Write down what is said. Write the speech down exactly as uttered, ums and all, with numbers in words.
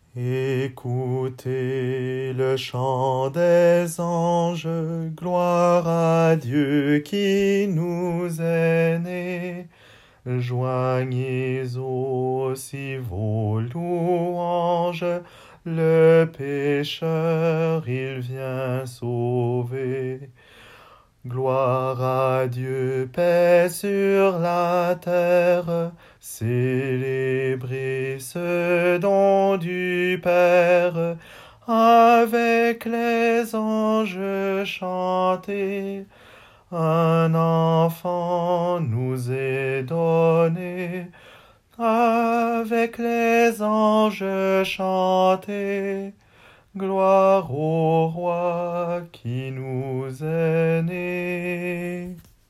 Écoutez le chant des anges, gloire à Dieu qui nous est né. Joignez aussi vos louanges, le pécheur il vient sauver. Gloire à Dieu, paix sur la terre, célébrez ce don du Père, avec les anges chantez, un enfant nous est donné, avec les anges chantez, gloire au roi qui nous est né.